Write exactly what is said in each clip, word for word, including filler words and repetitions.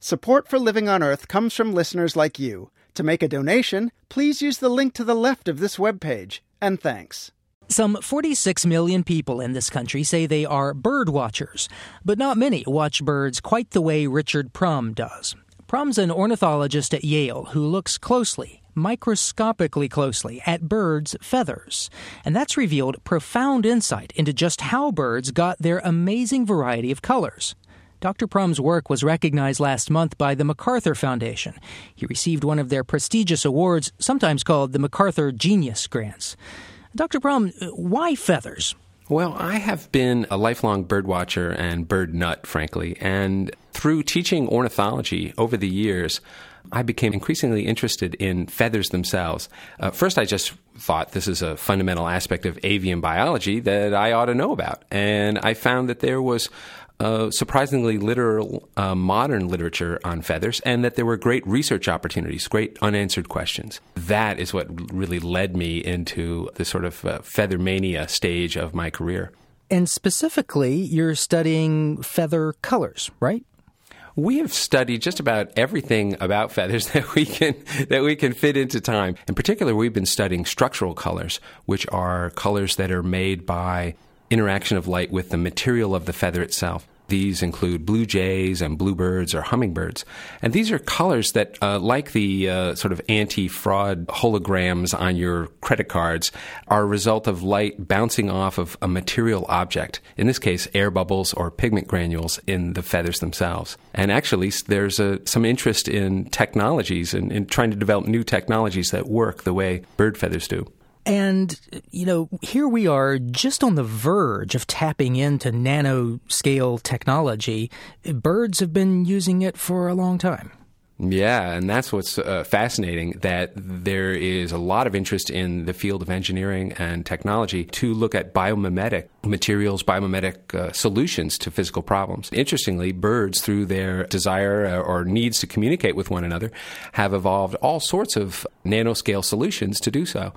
Support for Living on Earth comes from listeners like you. To make a donation, please use the link to the left of this webpage. And thanks. Some forty-six million people in this country say they are bird watchers, but not many watch birds quite the way Richard Prum does. Prum's an ornithologist at Yale who looks closely, microscopically closely, at birds' feathers. And that's revealed profound insight into just how birds got their amazing variety of colors. Doctor Prum's work was recognized last month by the MacArthur Foundation. He received one of their prestigious awards, sometimes called the MacArthur Genius Grants. Doctor Prum, why feathers? Well, I have been a lifelong bird watcher and bird nut, frankly, and through teaching ornithology over the years, I became increasingly interested in feathers themselves. Uh, first, I just thought this is a fundamental aspect of avian biology that I ought to know about, and I found that there was Uh, surprisingly literal uh, modern literature on feathers, and that there were great research opportunities, great unanswered questions. That is what really led me into the sort of uh, feather mania stage of my career. And specifically, you're studying feather colors, right? We have studied just about everything about feathers that we can that we can fit into time. In particular, we've been studying structural colors, which are colors that are made by interaction of light with the material of the feather itself. These include blue jays and bluebirds or hummingbirds. And these are colors that, uh, like the uh, sort of anti-fraud holograms on your credit cards, are a result of light bouncing off of a material object, in this case, air bubbles or pigment granules in the feathers themselves. And actually, there's a, some interest in technologies and in, in trying to develop new technologies that work the way bird feathers do. And, you know, here we are just on the verge of tapping into nanoscale technology. Birds have been using it for a long time. Yeah, and that's what's uh, fascinating, that there is a lot of interest in the field of engineering and technology to look at biomimetic materials, biomimetic uh, solutions to physical problems. Interestingly, birds, through their desire uh, or needs to communicate with one another, have evolved all sorts of nanoscale solutions to do so.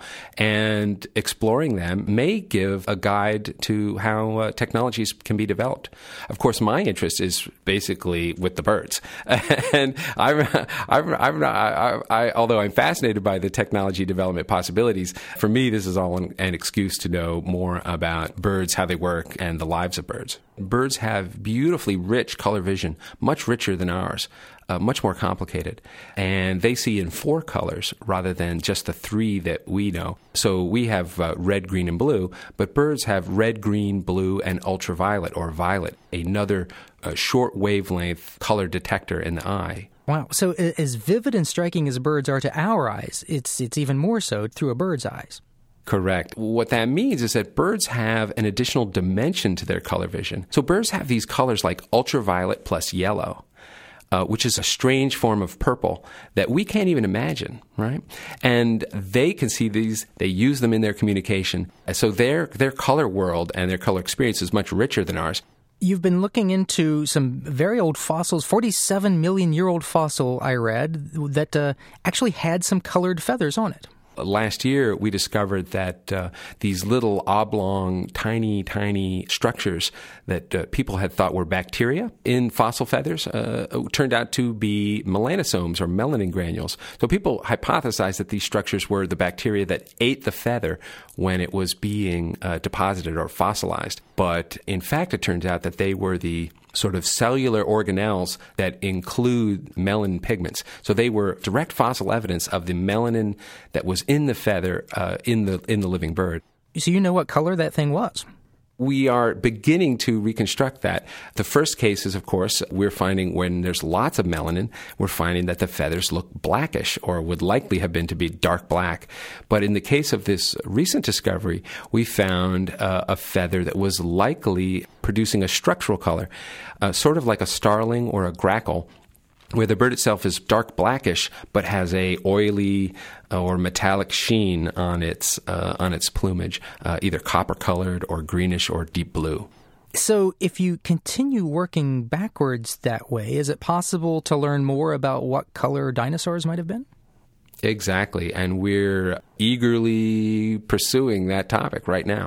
And exploring them may give a guide to how uh, technologies can be developed. Of course, my interest is basically with the birds. and I'm I'm, I'm not, I, I, although I'm fascinated by the technology development possibilities, for me, this is all an, an excuse to know more about birds, how they work, and the lives of birds. Birds have beautifully rich color vision, much richer than ours, uh, much more complicated. And they see in four colors rather than just the three that we know. So we have uh, red, green, and blue, but birds have red, green, blue, and ultraviolet or violet, another uh, short wavelength color detector in the eye. Wow. So as vivid and striking as birds are to our eyes, it's it's even more so through a bird's eyes. Correct. What that means is that birds have an additional dimension to their color vision. So birds have these colors like ultraviolet plus yellow, uh, which is a strange form of purple that we can't even imagine, right? And they can see these, they use them in their communication. So their their color world and their color experience is much richer than ours. You've been looking into some very old fossils, forty-seven million year old fossil I read, that uh, actually had some colored feathers on it. Last year, we discovered that uh, these little oblong, tiny, tiny structures that uh, people had thought were bacteria in fossil feathers uh, turned out to be melanosomes or melanin granules. So people hypothesized that these structures were the bacteria that ate the feather when it was being uh, deposited or fossilized. But in fact, it turns out that they were the sort of cellular organelles that include melanin pigments. So they were direct fossil evidence of the melanin that was in the feather uh, in the in the living bird. So you know what color that thing was? We are beginning to reconstruct that. The first case is, of course, we're finding when there's lots of melanin, we're finding that the feathers look blackish or would likely have been to be dark black. But in the case of this recent discovery, we found uh, a feather that was likely producing a structural color, uh, sort of like a starling or a grackle, where the bird itself is dark blackish but has a oily uh, or metallic sheen on its uh, on its plumage, uh, either copper colored or greenish or deep blue. So if you continue working backwards that way, is it possible to learn more about what color dinosaurs might have been? Exactly, and we're eagerly pursuing that topic right now.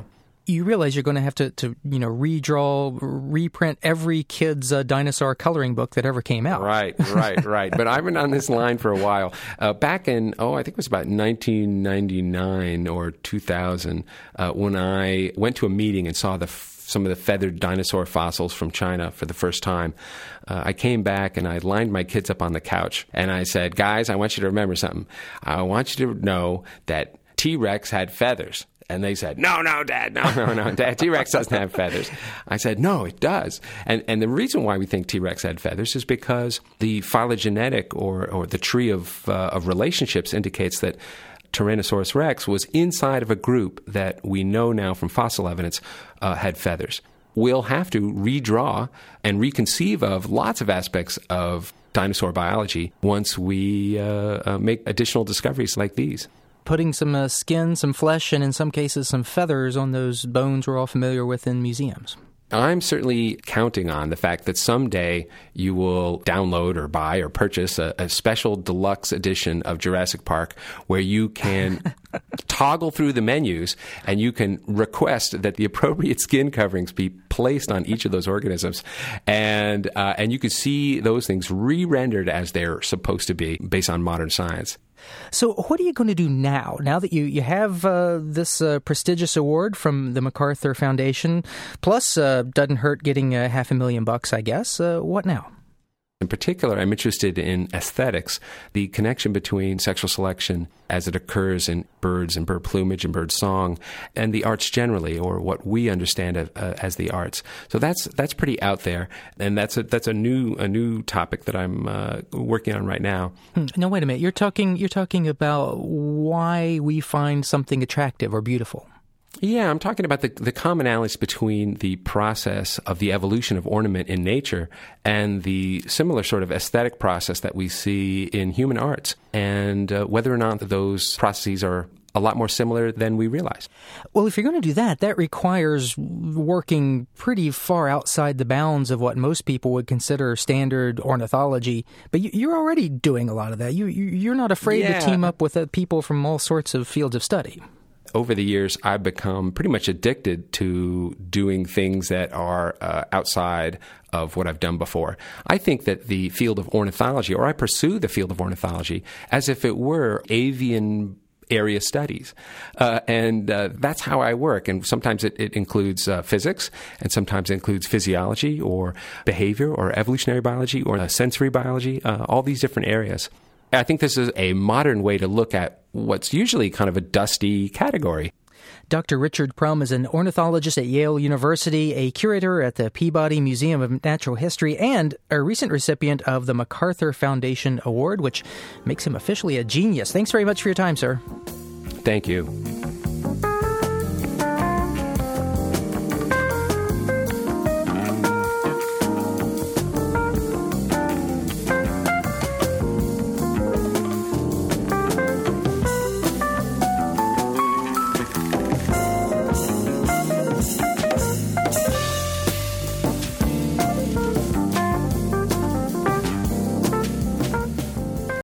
You realize you're going to have to, to you know, redraw, reprint every kid's uh, dinosaur coloring book that ever came out. Right, right, right. But I've been on this line for a while. Uh, back in, oh, I think it was about nineteen ninety-nine or two thousand, uh, when I went to a meeting and saw the some of the feathered dinosaur fossils from China for the first time. Uh, I came back and I lined my kids up on the couch and I said, guys, I want you to remember something. I want you to know that T-Rex had feathers. And they said, no, no, Dad, no, no, no, Dad, T-Rex doesn't have feathers. I said, no, it does. And and the reason why we think T-Rex had feathers is because the phylogenetic or, or the tree of uh, of relationships indicates that Tyrannosaurus rex was inside of a group that we know now from fossil evidence uh, had feathers. We'll have to redraw and reconceive of lots of aspects of dinosaur biology once we uh, uh, make additional discoveries like these. Putting some uh, skin, some flesh, and in some cases some feathers on those bones we're all familiar with in museums. I'm certainly counting on the fact that someday you will download or buy or purchase a, a special deluxe edition of Jurassic Park where you can toggle through the menus and you can request that the appropriate skin coverings be placed on each of those organisms. And, uh, and you can see those things re-rendered as they're supposed to be based on modern science. So what are you going to do now, now that you, you have uh, this uh, prestigious award from the MacArthur Foundation, plus uh, doesn't hurt getting uh, half a million bucks, I guess. Uh, what now? In particular, I'm interested in aesthetics, the connection between sexual selection as it occurs in birds and bird plumage and bird song, and the arts generally, or what we understand uh, as the arts. So that's that's pretty out there, and that's a that's a new a new topic that I'm uh, working on right now. Hmm. No, wait a minute. You're talking you're talking about why we find something attractive or beautiful. Yeah, I'm talking about the, the commonalities between the process of the evolution of ornament in nature and the similar sort of aesthetic process that we see in human arts, and uh, whether or not those processes are a lot more similar than we realize. Well, if you're going to do that, that requires working pretty far outside the bounds of what most people would consider standard ornithology. But you, you're already doing a lot of that. You, you, you're not afraid yeah. to team up with uh, people from all sorts of fields of study. Over the years, I've become pretty much addicted to doing things that are uh, outside of what I've done before. I think that the field of ornithology, or I pursue the field of ornithology as if it were avian area studies. Uh, and uh, that's how I work. And sometimes it, it includes uh, physics, and sometimes it includes physiology or behavior or evolutionary biology or uh, sensory biology, uh, all these different areas. I think this is a modern way to look at what's usually kind of a dusty category. Doctor Richard Prum is an ornithologist at Yale University, a curator at the Peabody Museum of Natural History, and a recent recipient of the MacArthur Foundation Award, which makes him officially a genius. Thanks very much for your time, sir. Thank you.